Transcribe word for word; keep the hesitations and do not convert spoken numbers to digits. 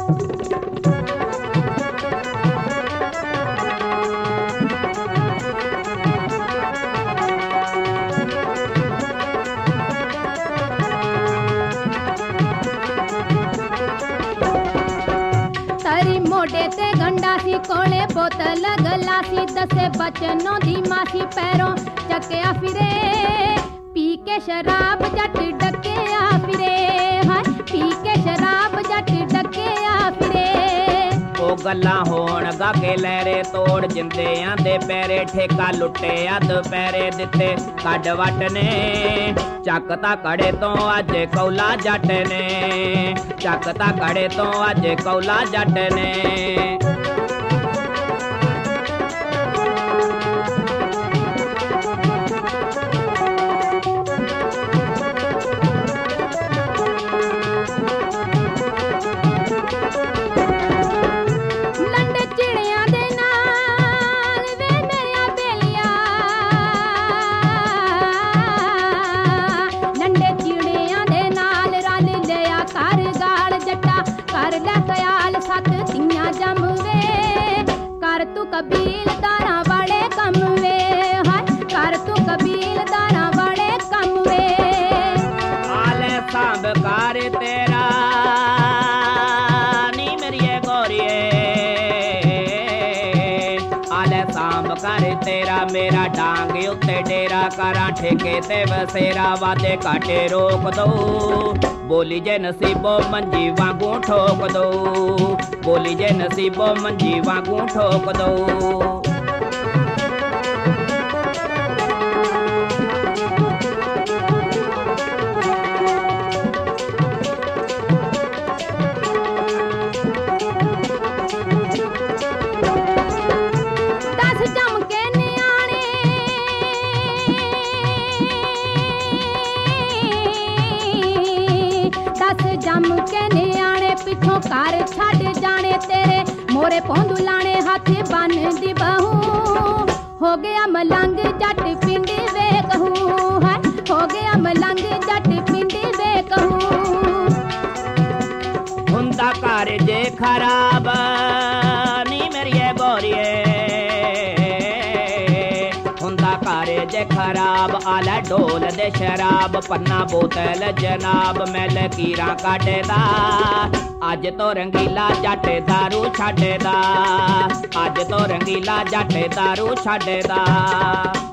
ते गंडा सी कोले बोतल गलासी दसे बचनों दी मासी पैरों चक्या फिरे पी के शराब जट डकिया फिरे हाय पी के शराब जट डकिया फिरे ओ गल्लां होण गाके लहरे तोड़ जिंदियां दे पैरे ठेका लुटे अद पैरे दिते कड वट ने चकता कड़े तो अज कौला जट ने चकता कड़े तो अज कौला जट ने कबील दाना वाले कम वे हाय कर तू कबील दाना वाले कम वे आले सांब कार तेरा नी मेरी गोरिए आले सांब कर तेरा मेरा डांग उत्ते डेरा करा ठेके ते बसेरा वादे काटे रोक दो बोली जे नसीबो मंजी वांगू ठोक दो बोली जे नसीबो मंजी वांगू ठोक दो दस जम के न्याणे दस जम के न्याणे पिछों कार छड़ जाने तेरे मोरे पौंदू लाने हाथ बन दी बहू हो गया मलंग जट पिंडी वे कहू है हो गया मलंग जट पिंडी वे कहू हुंदा कार जे खराब नी मेरी गोरिए हुंदा कार जे खराब आला डोल दे शराब पन्ना बोतल जनाब मैल कीरा काटेदा अज तो रंगीला जट दारू छड्डदा अज तो रंगीला जट दारू छड्डदा